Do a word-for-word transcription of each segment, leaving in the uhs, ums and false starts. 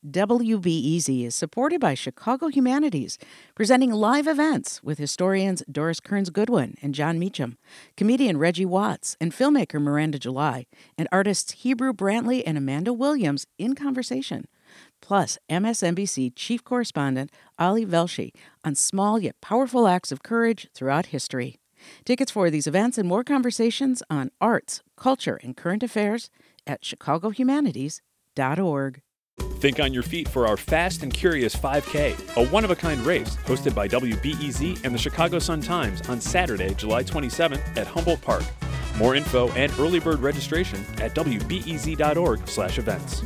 W B E Z is supported by Chicago Humanities, presenting live events with historians Doris Kearns Goodwin and John Meacham, comedian Reggie Watts, and filmmaker Miranda July, and artists Hebrew Brantley and Amanda Williams in conversation. Plus, M S N B C chief correspondent Ali Velshi on small yet powerful acts of courage throughout history. Tickets for these events and more conversations on arts, culture, and current affairs at chicago humanities dot org. Think on your feet for our Fast and Curious five K, a one-of-a-kind race hosted by W B E Z and the Chicago Sun-Times on Saturday, July twenty-seventh at Humboldt Park. More info and early bird registration at w b e z dot org slash events.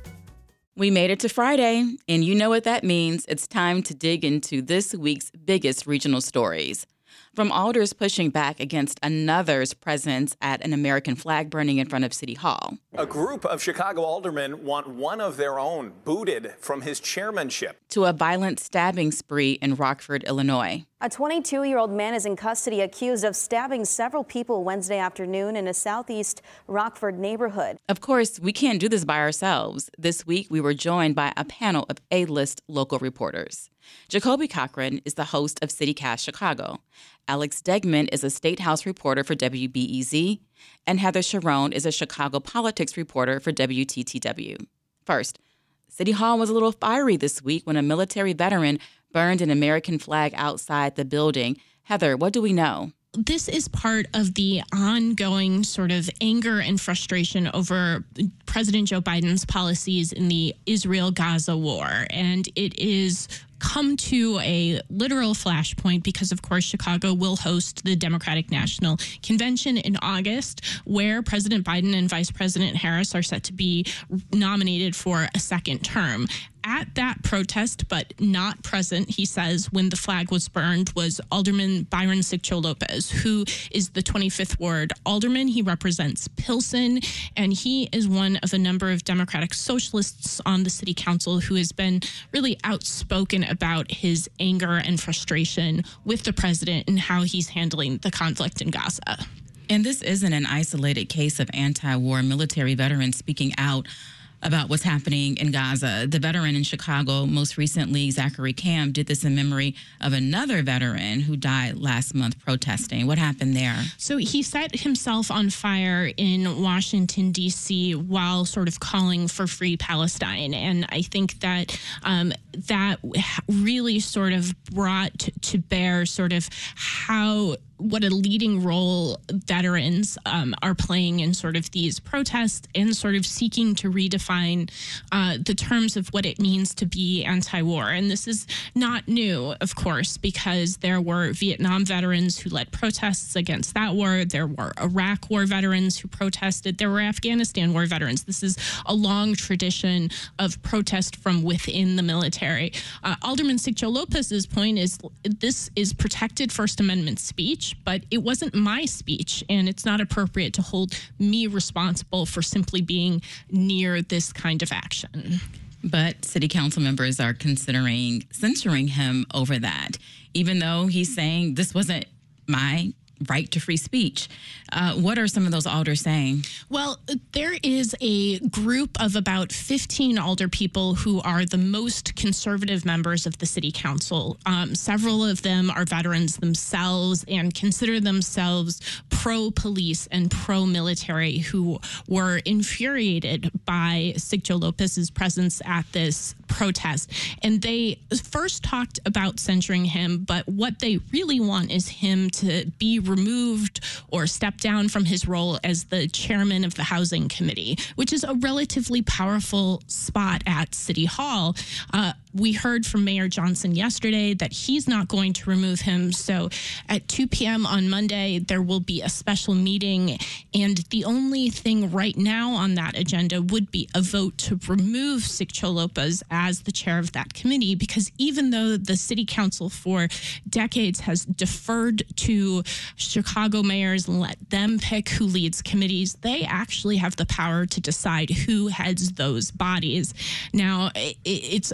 We made it to Friday, and you know what that means. It's time to dig into this week's biggest regional stories. From alders pushing back against another's presence at an American flag burning in front of City Hall. A group of Chicago aldermen want one of their own booted from his chairmanship. To a violent stabbing spree in Rockford, Illinois. A twenty-two-year-old man is in custody accused of stabbing several people Wednesday afternoon in a southeast Rockford neighborhood. Of course, we can't do this by ourselves. This week, we were joined by a panel of A-list local reporters. Jacoby Cochran is the host of CityCast Chicago. Alex Degman is a State House reporter for W B E Z. And Heather Sharon is a Chicago politics reporter for W T T W. First, City Hall was a little fiery this week when a military veteran burned an American flag outside the building. Heather, what do we know? This is part of the ongoing sort of anger and frustration over President Joe Biden's policies in the Israel-Gaza war. And it is come to a literal flashpoint because, of course, Chicago will host the Democratic National Convention in August, where President Biden and Vice President Harris are set to be nominated for a second term. At that protest, but not present, he says, when the flag was burned, was Alderman Byron Siccho Lopez, who is the twenty-fifth Ward alderman. He represents Pilsen, and he is one of a number of Democratic socialists on the city council who has been really outspoken about his anger and frustration with the president and how he's handling the conflict in Gaza. And this isn't an isolated case of anti-war military veterans speaking out about what's happening in Gaza. The veteran in Chicago, most recently, Zachary Cam, did this in memory of another veteran who died last month protesting. What happened there? So he set himself on fire in Washington, D C while sort of calling for free Palestine. And I think that um, that really sort of brought to bear sort of how what a leading role veterans um, are playing in sort of these protests and sort of seeking to redefine uh, the terms of what it means to be anti-war. And this is not new, of course, because there were Vietnam veterans who led protests against that war. There were Iraq war veterans who protested. There were Afghanistan war veterans. This is a long tradition of protest from within the military. Uh, Alderman Siccho Lopez's point is this is protected First Amendment speech, but it wasn't my speech, and it's not appropriate to hold me responsible for simply being near this kind of action. But city council members are considering censuring him over that, even though he's saying this wasn't my right to free speech. Uh, what are some of those alders saying? Well, there is a group of about fifteen alder people who are the most conservative members of the city council. Um, several of them are veterans themselves and consider themselves pro-police and pro-military, who were infuriated by Siccho Lopez's presence at this protest. And they first talked about censuring him, but what they really want is him to be removed or step down from his role as the chairman of the Housing Committee, which is a relatively powerful spot at City Hall. Uh, we heard from Mayor Johnson yesterday that he's not going to remove him. So at two p.m. on Monday, there will be a special meeting. And the only thing right now on that agenda would be a vote to remove Siccho Lopez as the chair of that committee, because even though the city council for decades has deferred to Chicago mayors and let them pick who leads committees, they actually have the power to decide who heads those bodies. Now, it's very much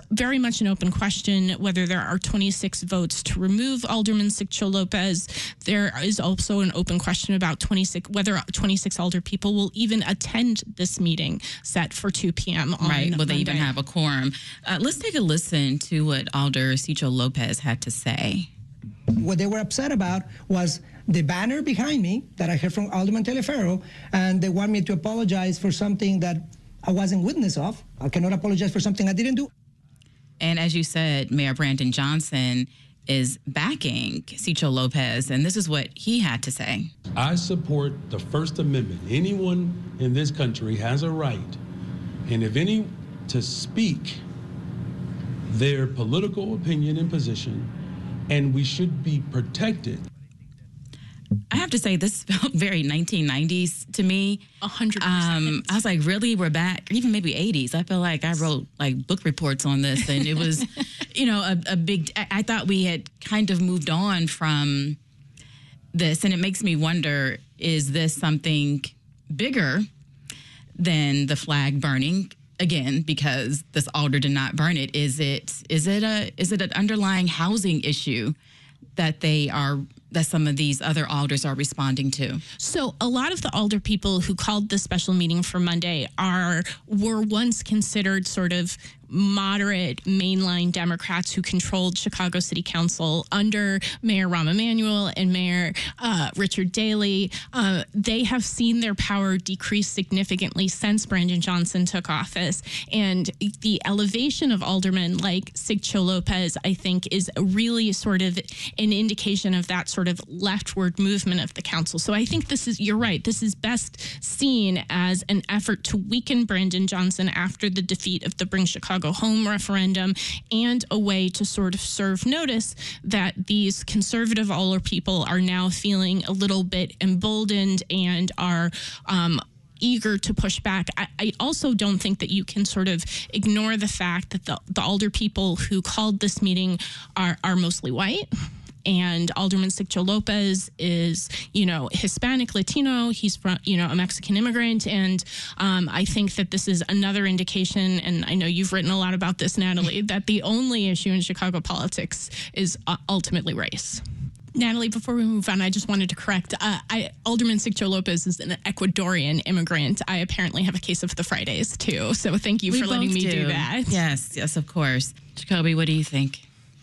much an open question whether there are twenty-six votes to remove Alderman Sigcho Lopez. There is also an open question about twenty-six whether twenty-six Alder people will even attend this meeting set for two p.m. on Right, will they Monday. even have a quorum? Uh, let's take a listen to what Alder Sigcho Lopez had to say. What they were upset about was the banner behind me that I heard from Alderman Teleferro, and they want me to apologize for something that I wasn't witness of. I cannot apologize for something I didn't do. And as you said, Mayor Brandon Johnson is backing Sigcho Lopez, and this is what he had to say. I support the First Amendment. Anyone in this country has a right, and if any, to speak their political opinion and position, and we should be protected. I have to say, this felt very nineteen nineties to me. A hundred Um, percent. I was like, really? We're back? Even maybe eighties. I feel like I wrote like book reports on this, and it was, you know, a, a big, I, I thought we had kind of moved on from this, and it makes me wonder, is this something bigger than the flag burning? Again, because this alder did not burn it. Is it, is it a, is it an underlying housing issue that they are, that some of these other alders are responding to? So a lot of the alder people who called this special meeting for Monday are were once considered sort of moderate mainline Democrats who controlled Chicago City Council under Mayor Rahm Emanuel and Mayor uh, Richard Daley. Uh, they have seen their power decrease significantly since Brandon Johnson took office. And the elevation of aldermen like Sigcho Lopez, I think, is really sort of an indication of that sort of leftward movement of the council. So I think this is, you're right, this is best seen as an effort to weaken Brandon Johnson after the defeat of the Bring Chicago Home referendum, and a way to sort of serve notice that these conservative alder people are now feeling a little bit emboldened and are um, eager to push back. I, I also don't think that you can sort of ignore the fact that the, the alder people who called this meeting are, are mostly white. And Alderman Sigcho Lopez is, you know, Hispanic, Latino. He's from, you know, a Mexican immigrant. And um, I think that this is another indication, and I know you've written a lot about this, Natalie, that the only issue in Chicago politics is uh, ultimately race. Natalie, before we move on, I just wanted to correct. Uh, I, Alderman Sigcho Lopez is an Ecuadorian immigrant. I apparently have a case of the Fridays, too. So thank you We for letting both me do. do that. Yes, yes, of course. Jacoby, what do you think?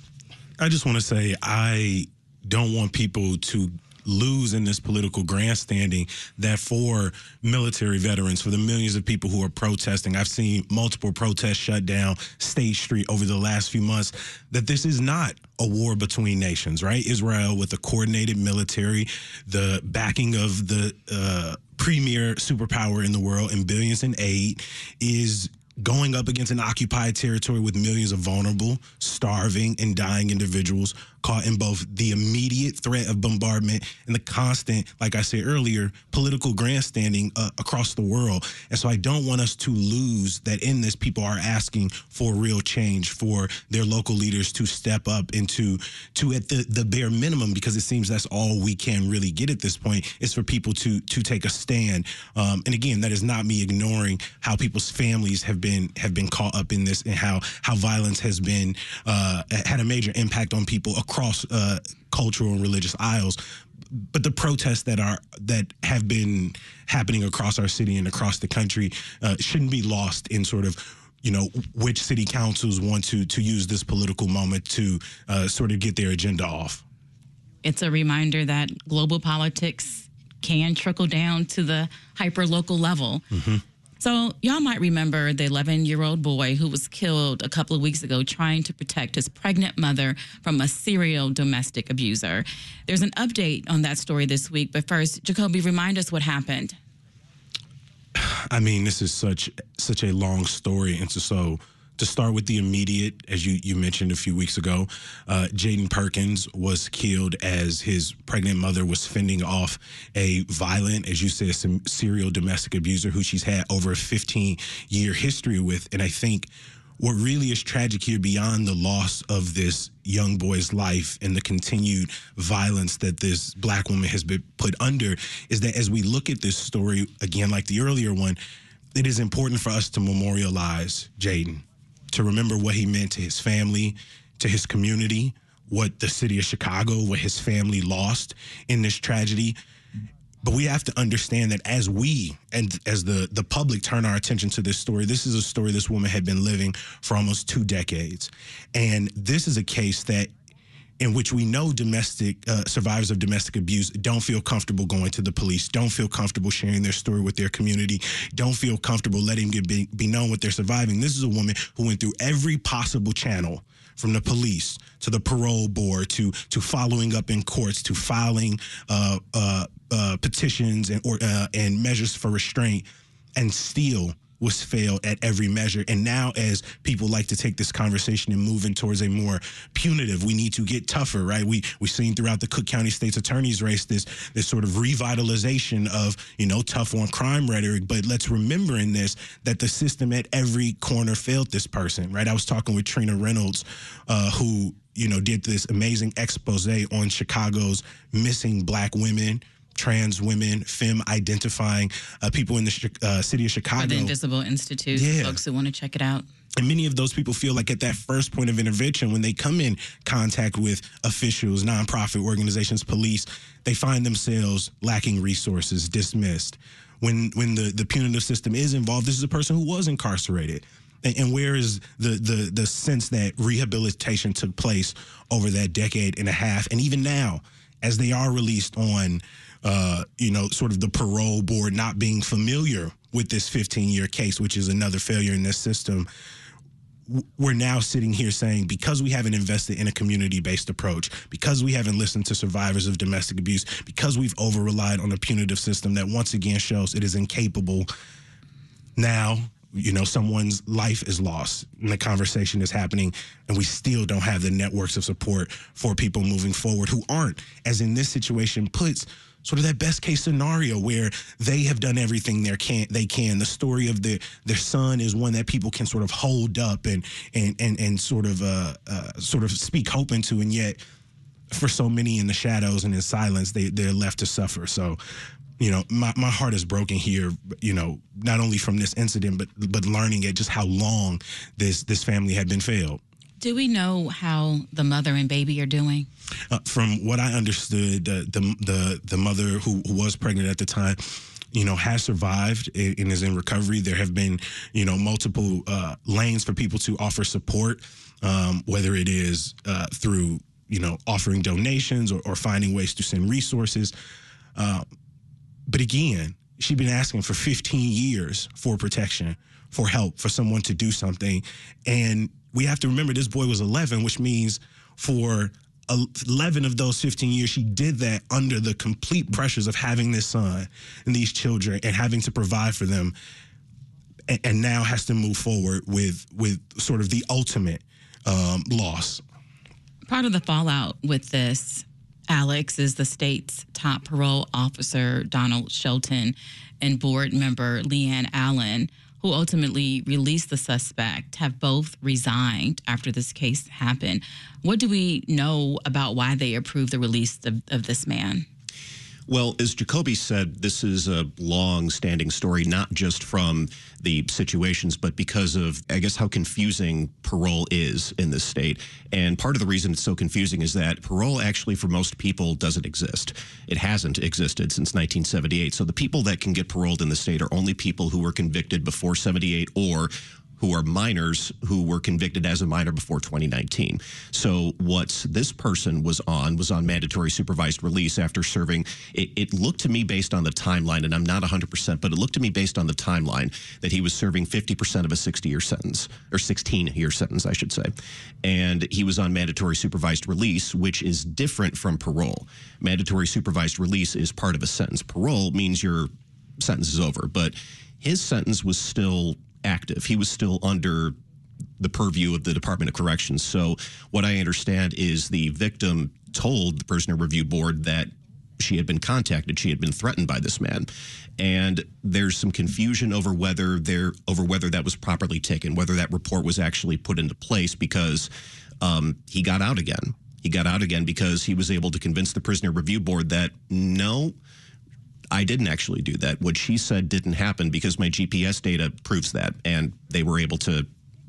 I just want to say I don't want people to lose in this political grandstanding that for military veterans, for the millions of people who are protesting, I've seen multiple protests shut down State Street over the last few months, that this is not a war between nations, right? Israel with a coordinated military, the backing of the uh, premier superpower in the world and billions in aid, is going up against an occupied territory with millions of vulnerable, starving, and dying individuals caught in both the immediate threat of bombardment and the constant, like I said earlier, political grandstanding uh, across the world. And so I don't want us to lose that in this. People are asking for real change, for their local leaders to step up and to, to at the, the bare minimum, because it seems that's all we can really get at this point, is for people to to take a stand. Um, and again, that is not me ignoring how people's families have been have been caught up in this, and how how violence has been uh, had a major impact on people across uh, cultural and religious aisles. But the protests that are that have been happening across our city and across the country uh, shouldn't be lost in sort of, you know, which city councils want to to use this political moment to uh, sort of get their agenda off. It's a reminder that global politics can trickle down to the hyper-local level. Mm-hmm. So y'all might remember the eleven-year-old boy who was killed a couple of weeks ago trying to protect his pregnant mother from a serial domestic abuser. There's an update on that story this week, but first, Jacoby, remind us what happened. I mean, this is such such a long story, and so, so to start with the immediate, as you, you mentioned a few weeks ago, uh, Jaden Perkins was killed as his pregnant mother was fending off a violent, as you said, some serial domestic abuser who she's had over a fifteen-year history with. And I think what really is tragic here, beyond the loss of this young boy's life and the continued violence that this Black woman has been put under, is that as we look at this story, again, like the earlier one, it is important for us to memorialize Jaden, to remember what he meant to his family, to his community, what the city of Chicago, what his family lost in this tragedy. But we have to understand that as we and as the, the public turn our attention to this story, this is a story this woman had been living for almost two decades. And this is a case that in which we know domestic uh, survivors of domestic abuse don't feel comfortable going to the police, don't feel comfortable sharing their story with their community, don't feel comfortable letting it be, be known what they're surviving. This is a woman who went through every possible channel, from the police to the parole board to to following up in courts to filing uh, uh, uh, petitions and or uh, and measures for restraint, and still was failed at every measure. And now, as people like to take this conversation and move in towards a more punitive, we need to get tougher, right? We we've seen throughout the Cook County State's Attorney's race this this sort of revitalization of, you know, tough on crime rhetoric. But let's remember in this that the system at every corner failed this person, right? I was talking with Trina Reynolds, uh, who, you know, did this amazing expose on Chicago's missing Black women, trans women, femme identifying uh, people in the uh, city of Chicago. Or the Invisible Institute, yeah. Folks who want to check it out. And many of those people feel like at that first point of intervention, when they come in contact with officials, nonprofit organizations, police, they find themselves lacking resources, dismissed. When when the, the punitive system is involved, this is a person who was incarcerated. And, and where is the, the, the sense that rehabilitation took place over that decade and a half? And even now, as they are released on Uh, you know, sort of the parole board not being familiar with this fifteen-year case, which is another failure in this system, we're now sitting here saying, because we haven't invested in a community-based approach, because we haven't listened to survivors of domestic abuse, because we've over-relied on a punitive system that once again shows it is incapable, now, you know, someone's life is lost and the conversation is happening, and we still don't have the networks of support for people moving forward who aren't, as in this situation puts sort of that best case scenario where they have done everything they can. They can. The story of the, their son is one that people can sort of hold up and and and and sort of uh, uh, sort of speak hope into, and yet for so many in the shadows and in silence, they they're left to suffer. So, you know, my my heart is broken here. You know, not only from this incident, but but learning at just how long this this family had been failed. Do we know how the mother and baby are doing? Uh, from what I understood, uh, the the the mother who, who was pregnant at the time, you know, has survived and, and is in recovery. There have been, you know, multiple uh, lanes for people to offer support, um, whether it is uh, through, you know, offering donations or, or finding ways to send resources. Uh, but again, she'd been asking for fifteen years for protection, for help, for someone to do something. And we have to remember this boy was eleven, which means for eleven of those fifteen years, she did that under the complete pressures of having this son and these children and having to provide for them, and, and now has to move forward with with sort of the ultimate um, loss. Part of the fallout with this, Alex, is the state's top parole officer, Donald Shelton, and board member Leanne Allen, who ultimately released the suspect, have both resigned after this case happened. What do we know about why they approved the release of, of this man? Well, as Jacoby said, this is a long-standing story, not just from the situations, but because of, I guess, how confusing parole is in this state. And part of the reason it's so confusing is that parole actually, for most people, doesn't exist. It hasn't existed since nineteen seventy-eight. So the people that can get paroled in the state are only people who were convicted before seventy-eight or who are minors who were convicted as a minor before twenty nineteen. So what this person was on was on mandatory supervised release after serving, it, it looked to me based on the timeline, and I'm not one hundred percent, but it looked to me based on the timeline that he was serving fifty percent of a sixty-year sentence, or sixteen-year sentence, I should say. And he was on mandatory supervised release, which is different from parole. Mandatory supervised release is part of a sentence. Parole means your sentence is over, but his sentence was still active. He was still under the purview of the Department of Corrections. So what I understand is the victim told the Prisoner Review Board that she had been contacted, she had been threatened by this man. And there's some confusion over whether there over whether that was properly taken, whether that report was actually put into place, because um, he got out again. He got out again because he was able to convince the Prisoner Review Board that no, I didn't actually do that. What she said didn't happen because my G P S data proves that, and they were able to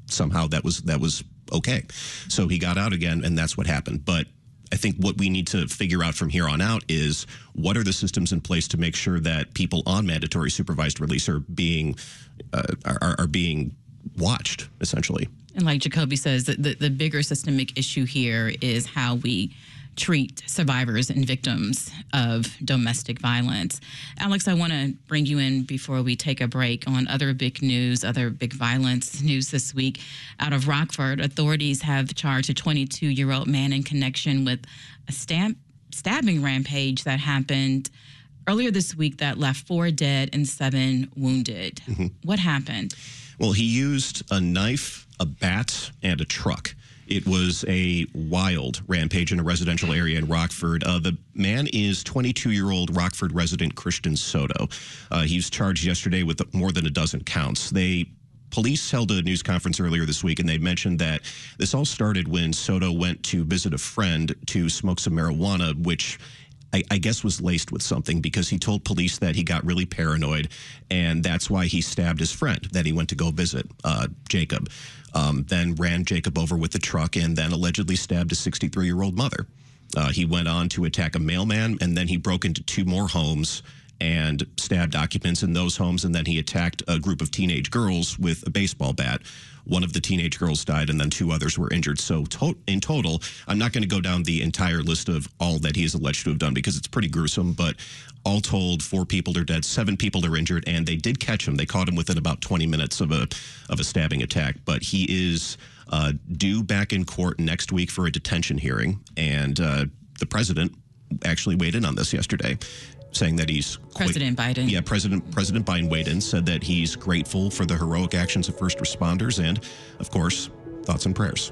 somehow that was that was okay. So he got out again, and that's what happened. But I think what we need to figure out from here on out is what are the systems in place to make sure that people on mandatory supervised release are being uh, are, are being watched, essentially. And like Jacoby says, the, the, the bigger systemic issue here is how we treat survivors and victims of domestic violence. Alex, I want to bring you in before we take a break on other big news, other big violence news this week. Out of Rockford, authorities have charged a twenty-two-year-old man in connection with a stamp, stabbing rampage that happened earlier this week that left four dead and seven wounded. Mm-hmm. What happened? Well, he used a knife, a bat, and a truck. It was a wild rampage in a residential area in Rockford. Uh, the man is twenty-two-year-old Rockford resident Christian Soto. Uh, he was charged yesterday with more than a dozen counts. They Police held a news conference earlier this week, and they mentioned that this all started when Soto went to visit a friend to smoke some marijuana, which I, I guess was laced with something, because he told police that he got really paranoid, and that's why he stabbed his friend that he went to go visit, uh, Jacob. Um, then ran Jacob over with the truck and then allegedly stabbed his sixty-three-year-old mother. Uh, he went on to attack a mailman, and then he broke into two more homes and stabbed occupants in those homes, and then he attacked a group of teenage girls with a baseball bat. One of the teenage girls died, and then two others were injured. So to- in total, I'm not going to go down the entire list of all that he is alleged to have done because it's pretty gruesome, but all told, four people are dead, seven people are injured, and they did catch him. They caught him within about twenty minutes of a of a stabbing attack, but he is uh, due back in court next week for a detention hearing, and uh, the president actually weighed in on this yesterday, saying that he's President quite, Biden. Yeah, President President Biden weighed in, said that he's grateful for the heroic actions of first responders, and of course, thoughts and prayers.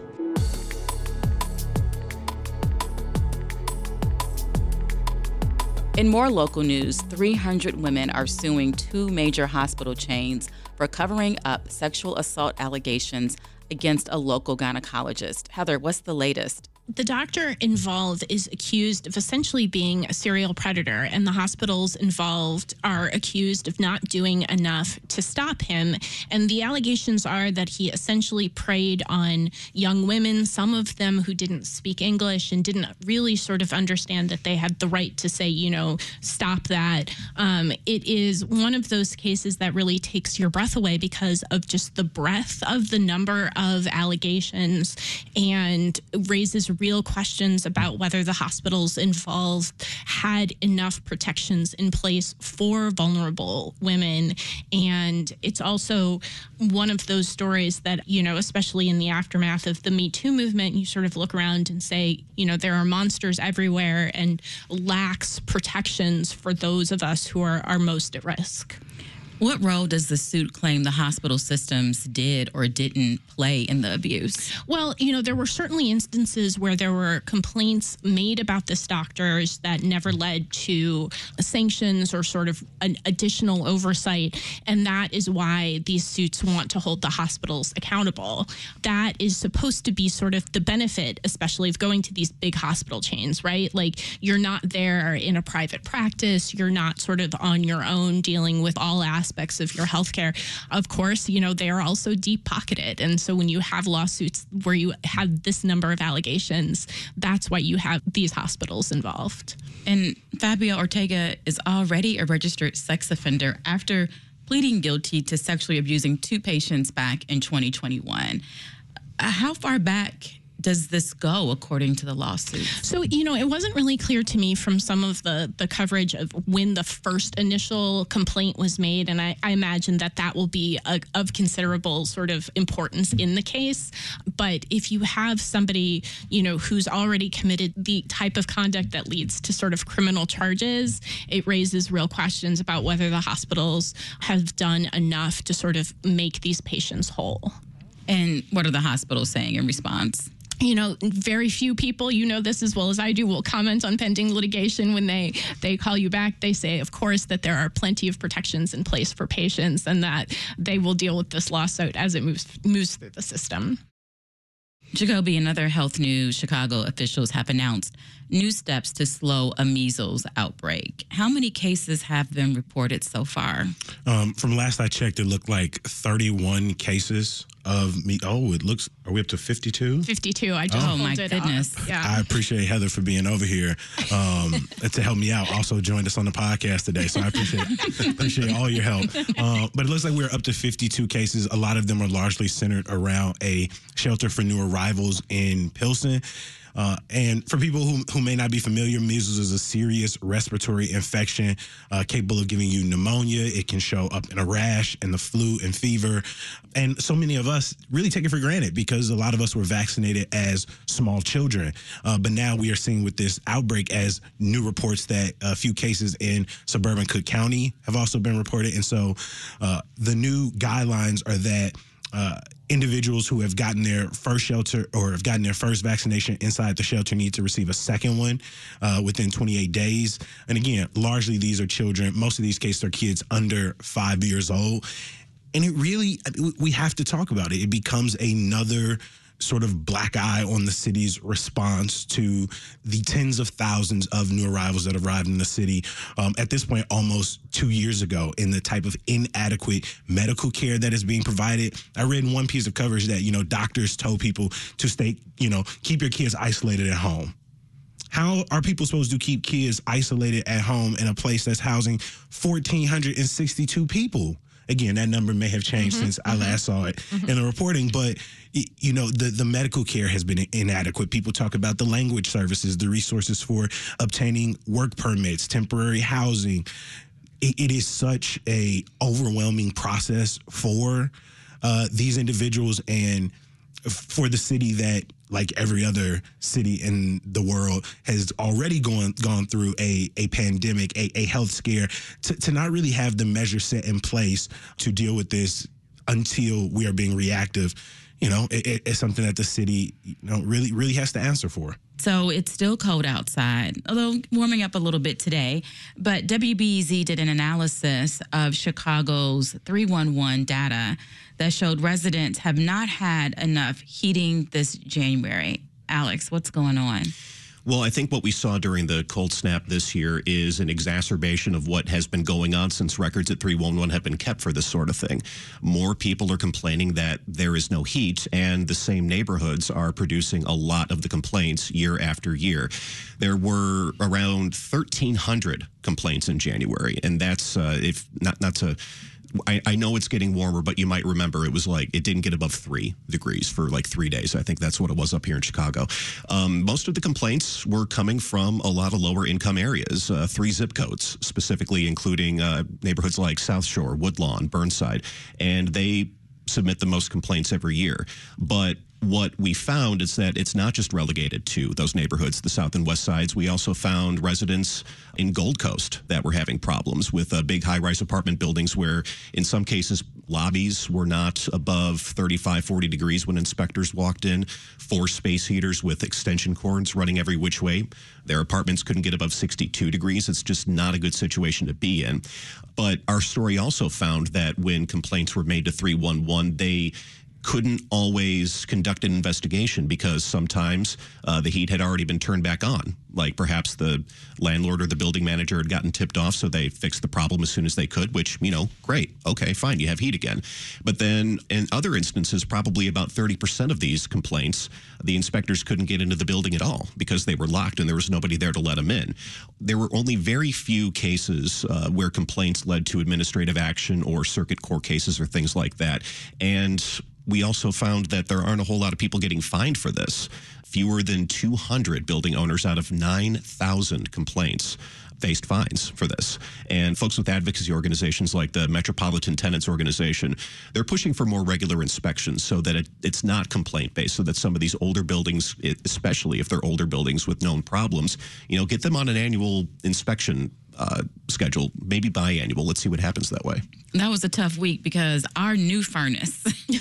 In more local news, three hundred women are suing two major hospital chains for covering up sexual assault allegations against a local gynecologist. Heather, what's the latest? The doctor involved is accused of essentially being a serial predator, and the hospitals involved are accused of not doing enough to stop him. And the allegations are that he essentially preyed on young women, some of them who didn't speak English and didn't really sort of understand that they had the right to say, you know, stop that. Um, it is one of those cases that really takes your breath away because of just the breadth of the number of allegations, and raises real questions about whether the hospitals involved had enough protections in place for vulnerable women. And it's also one of those stories that, you know, especially in the aftermath of the Me Too movement, you sort of look around and say, you know, there are monsters everywhere and lacks protections for those of us who are, are most at risk. What role does the suit claim the hospital systems did or didn't play in the abuse? Well, you know, there were certainly instances where there were complaints made about this doctors that never led to sanctions or sort of an additional oversight. And that is why these suits want to hold the hospitals accountable. That is supposed to be sort of the benefit, especially of going to these big hospital chains, right? Like, you're not there in a private practice. You're not sort of on your own dealing with all aspects aspects of your healthcare. Of course, you know, they are also deep-pocketed. And so when you have lawsuits where you have this number of allegations, that's why you have these hospitals involved. And Fabio Ortega is already a registered sex offender after pleading guilty to sexually abusing two patients back in twenty twenty-one. Uh, how far back does this go, according to the lawsuit? So, you know, it wasn't really clear to me from some of the, the coverage of when the first initial complaint was made, and I, I imagine that that will be a, of considerable sort of importance in the case. But if you have somebody, you know, who's already committed the type of conduct that leads to sort of criminal charges, it raises real questions about whether the hospitals have done enough to sort of make these patients whole. And what are the hospitals saying in response? You know, very few people, you know this as well as I do, will comment on pending litigation. When they, they call you back, they say, of course, that there are plenty of protections in place for patients and that they will deal with this lawsuit as it moves moves through the system. Jacoby, in other health news, Chicago officials have announced new steps to slow a measles outbreak. How many cases have been reported so far? Um, from last I checked, it looked like thirty-one cases of me. Oh, it looks, are we up to fifty-two? fifty-two. I just oh, pulled my it goodness. Up. Yeah. I appreciate Heather for being over here um, to help me out. Also joined us on the podcast today, so I appreciate appreciate all your help. Uh, but it looks like we're up to fifty-two cases. A lot of them are largely centered around a shelter for new arrivals in Pilsen. Uh, and for people who, who may not be familiar, measles is a serious respiratory infection uh, capable of giving you pneumonia. It can show up in a rash and the flu and fever. And so many of us really take it for granted because a lot of us were vaccinated as small children. Uh, but now we are seeing with this outbreak as new reports that a few cases in suburban Cook County have also been reported. And so uh, the new guidelines are that Uh, individuals who have gotten their first shelter or have gotten their first vaccination inside the shelter need to receive a second one uh, within twenty-eight days. And again, largely these are children. Most of these cases are kids under five years old. And it really, we have to talk about it. It becomes another sort of black eye on the city's response to the tens of thousands of new arrivals that arrived in the city um, at this point almost two years ago, in the type of inadequate medical care that is being provided. I read in one piece of coverage that, you know, doctors told people to stay, you know, keep your kids isolated at home. How are people supposed to keep kids isolated at home in a place that's housing one thousand four hundred sixty-two people? Again, that number may have changed mm-hmm, since mm-hmm. I last saw it mm-hmm. in the reporting, but you know, the, the medical care has been inadequate. People talk about the language services, the resources for obtaining work permits, temporary housing. It, it is such a overwhelming process for uh, these individuals and for the city that, like every other city in the world, has already gone gone through a, a pandemic, a, a health scare, to, to not really have the measures set in place to deal with this until we are being reactive. You know, it, it, it's something that the city, you know, really, really has to answer for. So it's still cold outside, although warming up a little bit today. But W B E Z did an analysis of Chicago's three one one data that showed residents have not had enough heating this January. Alex, what's going on? Well, I think what we saw during the cold snap this year is an exacerbation of what has been going on since records at three one one have been kept for this sort of thing. More people are complaining that there is no heat, and the same neighborhoods are producing a lot of the complaints year after year. There were around thirteen hundred complaints in January, and that's uh, if not not to. I, I know it's getting warmer, but you might remember it was like it didn't get above three degrees for like three days. I think that's what it was up here in Chicago. Um, most of the complaints were coming from a lot of lower income areas, uh, three zip codes, specifically including uh, neighborhoods like South Shore, Woodlawn, Burnside, and they submit the most complaints every year. But what we found is that it's not just relegated to those neighborhoods, the south and west sides. We also found residents in Gold Coast that were having problems with uh, big high-rise apartment buildings where, in some cases, lobbies were not above thirty-five, forty degrees when inspectors walked in, four space heaters with extension cords running every which way. Their apartments couldn't get above sixty-two degrees. It's just not a good situation to be in. But our story also found that when complaints were made to three one one, they couldn't always conduct an investigation because sometimes uh, the heat had already been turned back on. Like perhaps the landlord or the building manager had gotten tipped off, so they fixed the problem as soon as they could, which, you know, great. Okay, fine, you have heat again. But then in other instances, probably about thirty percent of these complaints, the inspectors couldn't get into the building at all because they were locked and there was nobody there to let them in. There were only very few cases uh, where complaints led to administrative action or circuit court cases or things like that. And we also found that there aren't a whole lot of people getting fined for this. Fewer than two hundred building owners out of nine thousand complaints faced fines for this. And folks with advocacy organizations like the Metropolitan Tenants Organization, they're pushing for more regular inspections so that it, it's not complaint-based, so that some of these older buildings, especially if they're older buildings with known problems, you know, get them on an annual inspection uh, schedule, maybe biannual. Let's see what happens that way. That was a tough week because our new furnace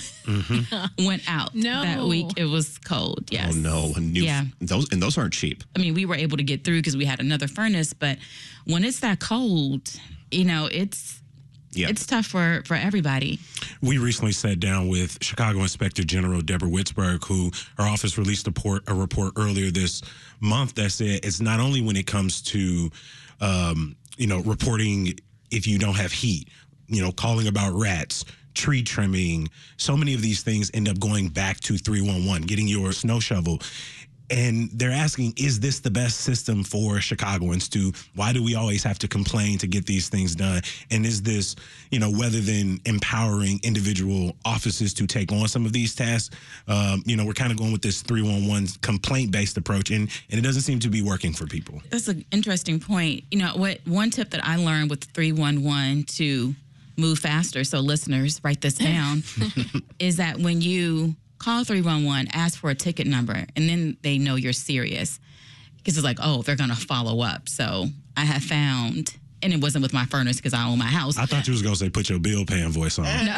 mm-hmm. went out no. that week. It was cold. Yes. Oh no, a new yeah. those and those aren't cheap. I mean, we were able to get through because we had another furnace, but when it's that cold, you know, it's Yeah. It's tough for, for everybody. We recently sat down with Chicago Inspector General Deborah Witzberg, who her office released a report, a report earlier this month that said it's not only when it comes to, um, you know, reporting if you don't have heat, you know, calling about rats, tree trimming, so many of these things end up going back to three one one, getting your snow shovel. And they're asking, is this the best system for Chicagoans? To why do we always have to complain to get these things done? And is this, you know, rather than empowering individual offices to take on some of these tasks, um, you know, we're kind of going with this three one one complaint-based approach, and, and it doesn't seem to be working for people. That's an interesting point. You know, what one tip that I learned with three one one to move faster, so listeners, write this down, is that when you call three one one, ask for a ticket number, and then they know you're serious. Because it's like, oh, they're going to follow up. So I have found, and it wasn't with my furnace because I own my house. I thought you was going to say put your bill paying voice on. No.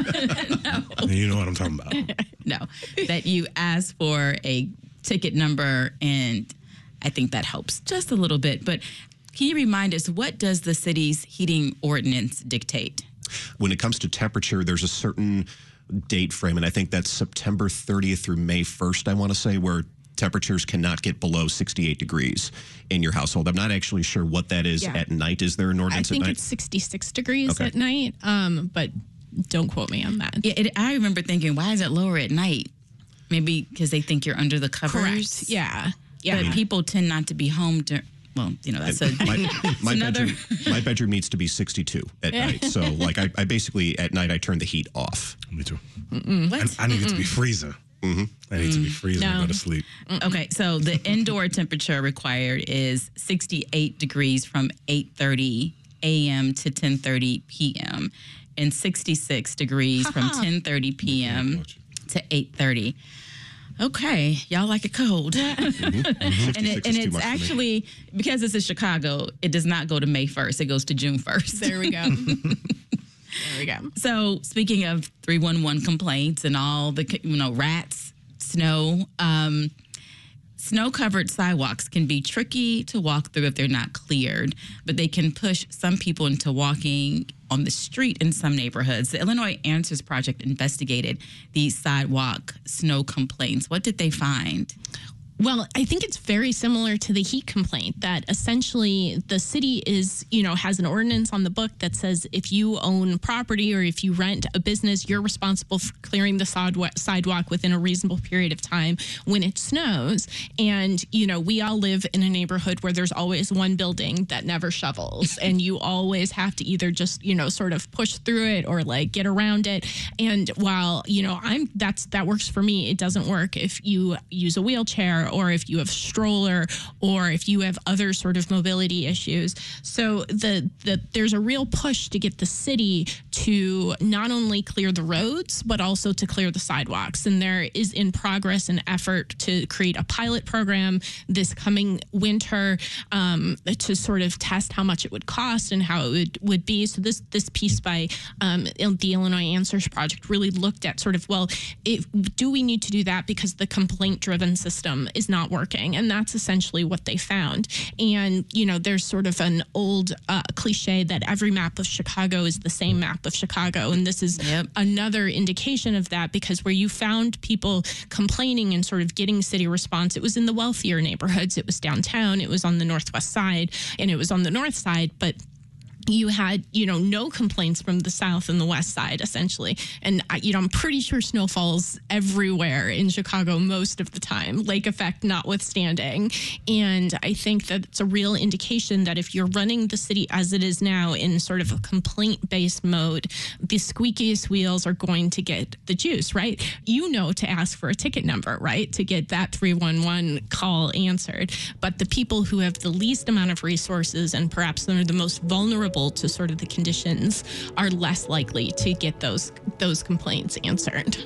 No. You know what I'm talking about. No. That you ask for a ticket number, and I think that helps just a little bit. But can you remind us, what does the city's heating ordinance dictate? When it comes to temperature, there's a certain date frame, and I think that's September thirtieth through May first, I want to say, where temperatures cannot get below sixty-eight degrees in your household. I'm not actually sure what that is Yeah. at night. Is there an ordinance I think at night? it's sixty-six degrees Okay. at night, um, but don't quote me on that. Yeah, it, I remember thinking, why is it lower at night? Maybe because they think you're under the covers. Correct. Yeah. Yeah. But people tend not to be home dur- well, you know, that's a my, my another- bedroom, my bedroom needs to be sixty-two at night. So, like, I, I basically at night I turn the heat off. Me too. What? I, I need it to be freezing. Mm-hmm. I need to be freezing No. to go to sleep. Okay, so the indoor temperature required is sixty-eight degrees from eight thirty a.m. to ten thirty p.m. and sixty-six degrees from ten thirty p.m. to eight thirty. Okay, y'all like it cold. Mm-hmm. And, it, and it's actually, because this is Chicago, it does not go to May first. It goes to June first. There we go. There we go. So speaking of three one one complaints and all the, you know, rats, snow, um, snow-covered sidewalks can be tricky to walk through if they're not cleared, but they can push some people into walking on the street in some neighborhoods. The Illinois Answers Project investigated these sidewalk snow complaints. What did they find? Well, I think it's very similar to the heat complaint, that essentially the city is, you know, has an ordinance on the book that says if you own property or if you rent a business, you're responsible for clearing the sidewalk, sidewalk within a reasonable period of time when it snows. And, you know, we all live in a neighborhood where there's always one building that never shovels, and you always have to either just, you know, sort of push through it or like get around it. And while, you know, I'm that's that works for me, it doesn't work if you use a wheelchair or if you have stroller or if you have other sort of mobility issues. So the, the there's a real push to get the city to not only clear the roads, but also to clear the sidewalks. And there is in progress an effort to create a pilot program this coming winter um, to sort of test how much it would cost and how it would, would be. So this this piece by um, the Illinois Answers Project really looked at sort of, well, if, do we need to do that because the complaint-driven system is not working? And that's essentially what they found. And, you know, there's sort of an old uh, cliche that every map of Chicago is the same map of Chicago. And this is Yep. another indication of that, because where you found people complaining and sort of getting city response, it was in the wealthier neighborhoods. It was downtown. It was on the northwest side, and it was on the north side. But you had, you know, no complaints from the south and the west side, essentially. And, I, you know, I'm pretty sure snow falls everywhere in Chicago most of the time, lake effect notwithstanding. And I think that it's a real indication that if you're running the city as it is now in sort of a complaint-based mode, the squeakiest wheels are going to get the juice, right? You know to ask for a ticket number, right, to get that three one one call answered. But the people who have the least amount of resources and perhaps they're the most vulnerable to sort of the conditions are less likely to get those those complaints answered.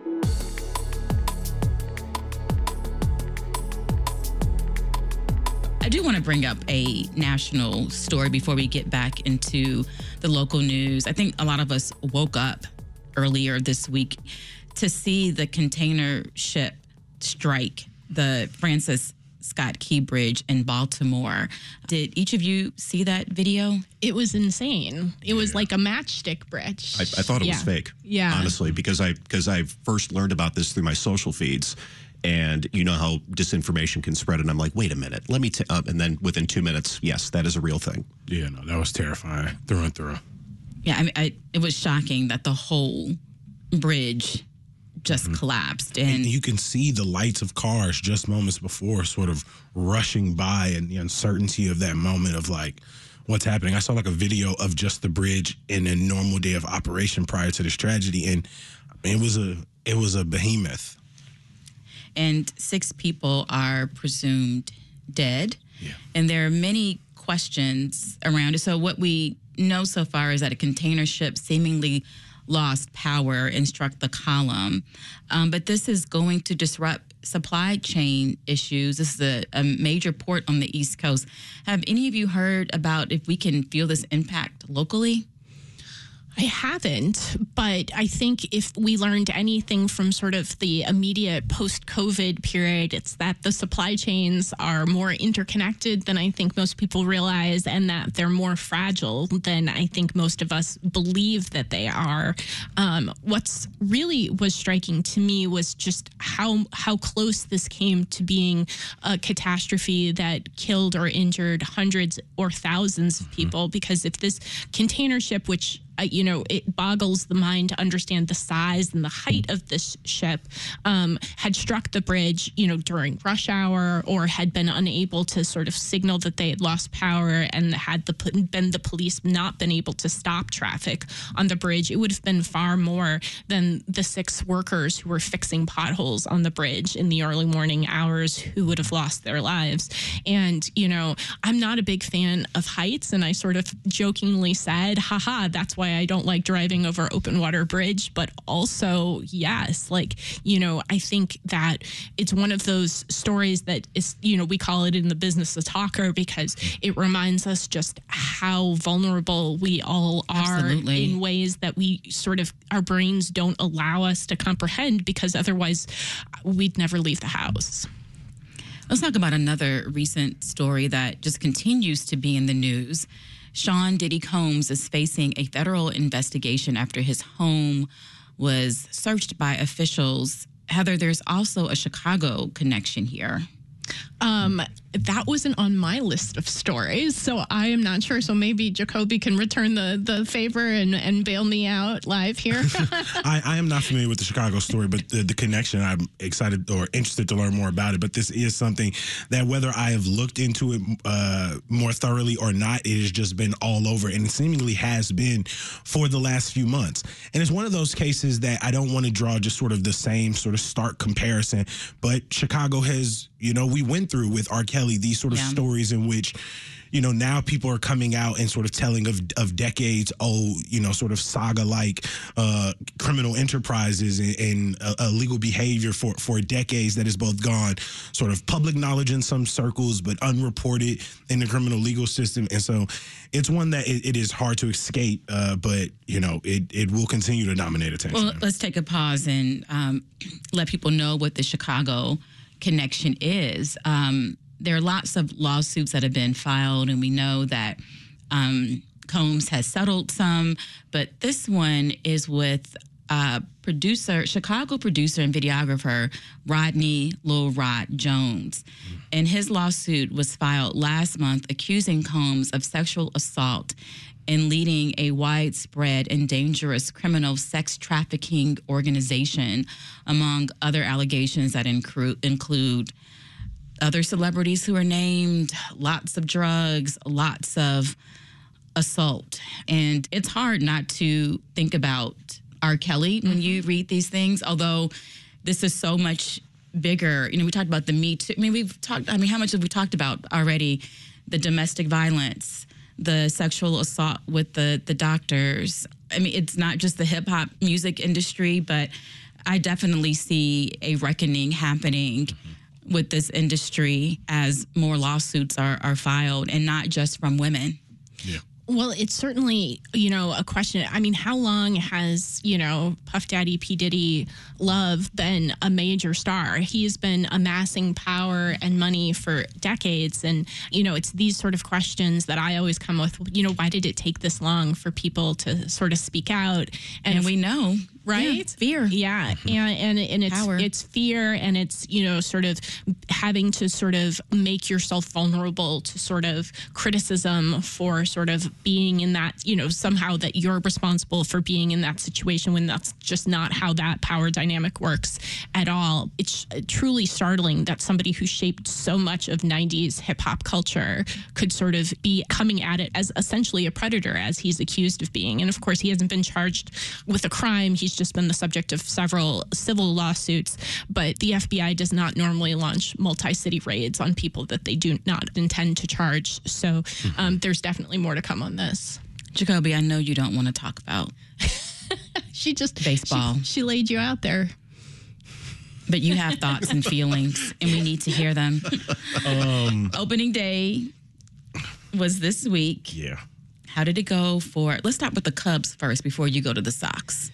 I do want to bring up a national story before we get back into the local news. I think a lot of us woke up earlier this week to see the container ship strike, the Francis Scott Key Bridge in Baltimore. Did each of you see that video? It was insane. It yeah. was like a matchstick bridge. I, I thought it yeah. was fake. Yeah, honestly, because I because I first learned about this through my social feeds, and you know how disinformation can spread, and I'm like, wait a minute, let me. T-, uh, and then within two minutes, yes, that is a real thing. Yeah, no, that was terrifying through and through. Yeah, I mean, I, it was shocking that the whole bridge just mm-hmm. collapsed. And, and you can see the lights of cars just moments before sort of rushing by, and the uncertainty of that moment of like, what's happening. I saw like a video of just the bridge in a normal day of operation prior to this tragedy, and it was a it was a behemoth. And six people are presumed dead. Yeah. And there are many questions around it. So what we know so far is that a container ship seemingly lost power and struck the column. Um, but this is going to disrupt supply chain issues. This is a, a major port on the East Coast. Have any of you heard about if we can feel this impact locally? I haven't, but I think if we learned anything from sort of the immediate post-COVID period, it's that the supply chains are more interconnected than I think most people realize, and that they're more fragile than I think most of us believe that they are. Um, what's really was striking to me was just how how close this came to being a catastrophe that killed or injured hundreds or thousands of people, because if this container ship, which Uh, you know, it boggles the mind to understand the size and the height of this ship, um, had struck the bridge, you know, during rush hour, or had been unable to sort of signal that they had lost power, and had the been the police not been able to stop traffic on the bridge, it would have been far more than the six workers who were fixing potholes on the bridge in the early morning hours who would have lost their lives. And, you know, I'm not a big fan of heights, and I sort of jokingly said, haha, that's why I don't like driving over open water bridge. But also, yes, like, you know, I think that it's one of those stories that is, you know, we call it in the business a talker, because it reminds us just how vulnerable we all are. Absolutely. In ways that we sort of, our brains don't allow us to comprehend, because otherwise we'd never leave the house. Let's talk about another recent story that just continues to be in the news. Sean Diddy Combs is facing a federal investigation after his home was searched by officials. Heather, there's also a Chicago connection here. Um, that wasn't on my list of stories, so I am not sure. So maybe Jacoby can return the, the favor and, and bail me out live here. I, I am not familiar with the Chicago story, but the, the connection, I'm excited or interested to learn more about it. But this is something that, whether I have looked into it uh, more thoroughly or not, it has just been all over, and it seemingly has been for the last few months. And it's one of those cases that I don't want to draw just sort of the same sort of stark comparison, but Chicago has, you know, we went through with R. Kelly these sort of yeah. stories in which, you know, now people are coming out and sort of telling of of decades old, you know, sort of saga like uh, criminal enterprises and, and uh, illegal behavior for, for decades that has both gone sort of public knowledge in some circles, but unreported in the criminal legal system. And so it's one that it, it is hard to escape, uh, but, you know, it, it will continue to dominate attention. Well, let's take a pause and um, let people know what the Chicago connection is. Um, there are lots of lawsuits that have been filed, and we know that um, Combs has settled some, but this one is with uh, producer, Chicago producer and videographer Rodney Lil Rod Jones. Mm. And his lawsuit was filed last month accusing Combs of sexual assault and leading a widespread and dangerous criminal sex trafficking organization, among other allegations that include include other celebrities who are named, lots of drugs, lots of assault. And it's hard not to think about R. Kelly when mm-hmm. you read these things, although this is so much bigger. You know, we talked about the Me Too. I mean, we've talked, I mean, how much have we talked about already? The domestic violence, the sexual assault with the, the doctors. I mean, it's not just the hip hop music industry, but I definitely see a reckoning happening mm-hmm. with this industry as more lawsuits are, are filed, and not just from women. Yeah. Well, it's certainly, you know, a question. I mean, how long has, you know, Puff Daddy, P. Diddy, Love been a major star? He's been amassing power and money for decades. And, you know, it's these sort of questions that I always come with, you know, why did it take this long for people to sort of speak out? And, and we know. Right? Yeah, fear. Yeah. And, and, and it's, Power. it's fear, and it's, you know, sort of having to sort of make yourself vulnerable to sort of criticism for sort of being in that, you know, somehow that you're responsible for being in that situation when that's just not how that power dynamic works at all. It's truly startling that somebody who shaped so much of nineties hip hop culture could sort of be coming at it as essentially a predator, as he's accused of being. And of course, he hasn't been charged with a crime. He's just been the subject of several civil lawsuits, but the F B I does not normally launch multi-city raids on people that they do not intend to charge. So um, there's definitely more to come on this. Jacoby, I know you don't want to talk about she just baseball. She, she laid you out there. But you have thoughts and feelings, and we need to hear them. Um, Opening day was this week. Yeah. How did it go for, let's start with the Cubs first before you go to the Sox.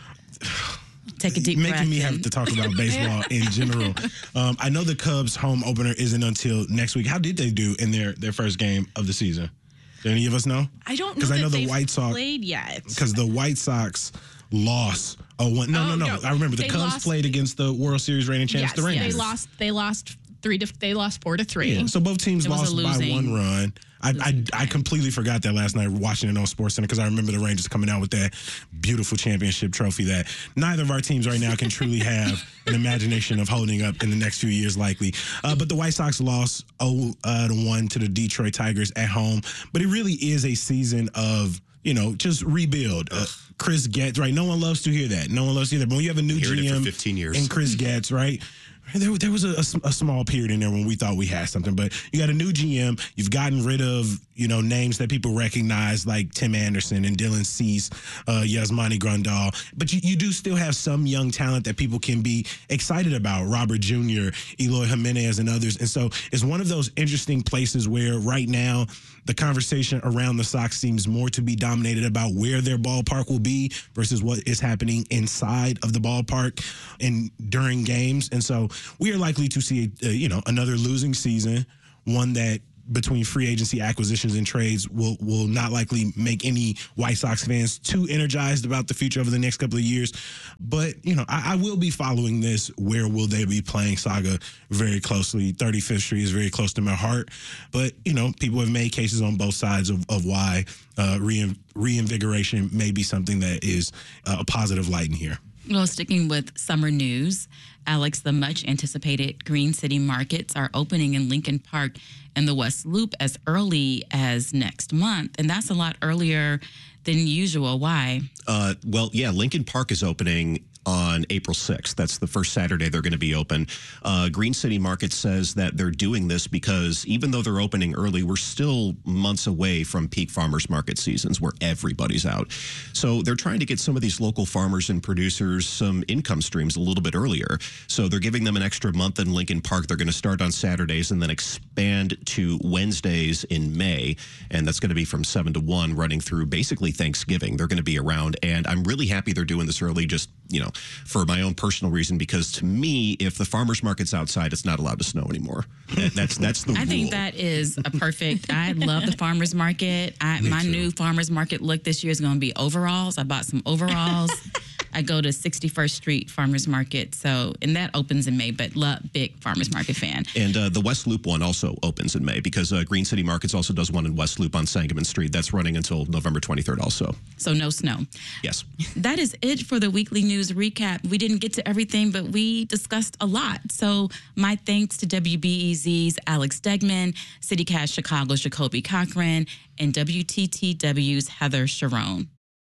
Take a deep Making breath. Making me in. have to talk about baseball in general. Um, I know the Cubs' home opener isn't until next week. How did they do in their, their first game of the season? Do any of us know? I don't know. Because I know the White Sox played yet. Because the White Sox lost. Oh, one, no, oh, no, no, no. I remember the They Cubs lost, played against the World Series reigning champs, yes, the Rangers. They lost. They lost three to. They lost four to three. Yeah, so both teams It was lost a by losing- one run. I, I I completely forgot that last night watching it on SportsCenter because I remember the Rangers coming out with that beautiful championship trophy that neither of our teams right now can truly have an imagination of holding up in the next few years, likely. Uh, but the White Sox lost oh to one to the Detroit Tigers at home. But it really is a season of, you know, just rebuild. Uh, Chris Getz, right? No one loves to hear that. No one loves to hear that. But when you have a new Heard it G for M fifteen years. and Chris Getz, right? There, there was a, a, a small period in there when we thought we had something, but you got a new G M. You've gotten rid of, you know, names that people recognize like Tim Anderson and Dylan Cease, uh, Yasmani Grandal. But you, you do still have some young talent that people can be excited about. Robert Junior, Eloy Jimenez, and others. And so it's one of those interesting places where right now the conversation around the Sox seems more to be dominated about where their ballpark will be versus what is happening inside of the ballpark and during games. And so we are likely to see, uh, you know, another losing season, one that between free agency acquisitions and trades will will not likely make any White Sox fans too energized about the future over the next couple of years. But, you know, I, I will be following this Where Will They Be Playing saga very closely. thirty-fifth Street is very close to my heart. But, you know, people have made cases on both sides of, of why uh, rein, reinvigoration may be something that is uh, a positive light in here. Well, sticking with summer news, Alex, the much anticipated Green City Markets are opening in Lincoln Park and the West Loop as early as next month. And that's a lot earlier than usual. Why? Uh, well, yeah, Lincoln Park is opening on April sixth. That's the first Saturday they're going to be open. Uh, Green City Market says that they're doing this because even though they're opening early, we're still months away from peak farmers market seasons where everybody's out. So they're trying to get some of these local farmers and producers some income streams a little bit earlier. So they're giving them an extra month in Lincoln Park. They're going to start on Saturdays and then expand to Wednesdays in May. And that's going to be from seven to one running through basically Thanksgiving. They're going to be around. And I'm really happy they're doing this early, just, you know, for my own personal reason, because to me, if the farmer's market's outside, it's not allowed to snow anymore. That's that's the I rule. think that is a perfect. I love the farmer's market. I, my too. new farmer's market look this year is going to be overalls. I bought some overalls. I go to sixty-first Street Farmers Market, so and that opens in May. But love, big farmers market fan. And uh, the West Loop one also opens in May because uh, Green City Markets also does one in West Loop on Sangamon Street. That's running until November twenty-third also. So no snow. Yes. That is it for the weekly news recap. We didn't get to everything, but we discussed a lot. So my thanks to W B E Z's Alex Degman, CityCast Chicago's Jacoby Cochran, and W T T W's Heather Sharon.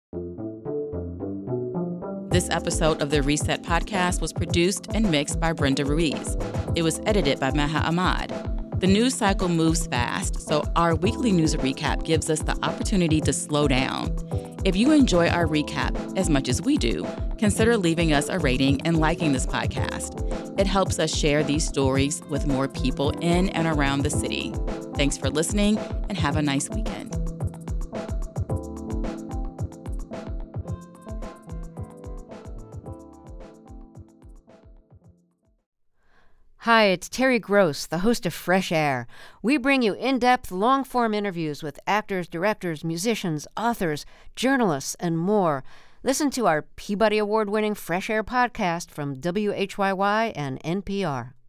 This episode of the Reset Podcast was produced and mixed by Brenda Ruiz. It was edited by Maha Ahmad. The news cycle moves fast, so our weekly news recap gives us the opportunity to slow down. If you enjoy our recap as much as we do, consider leaving us a rating and liking this podcast. It helps us share these stories with more people in and around the city. Thanks for listening, and have a nice weekend. Hi, it's Terry Gross, the host of Fresh Air. We bring you in-depth, long-form interviews with actors, directors, musicians, authors, journalists, and more. Listen to our Peabody Award-winning Fresh Air podcast from W H Y Y and N P R.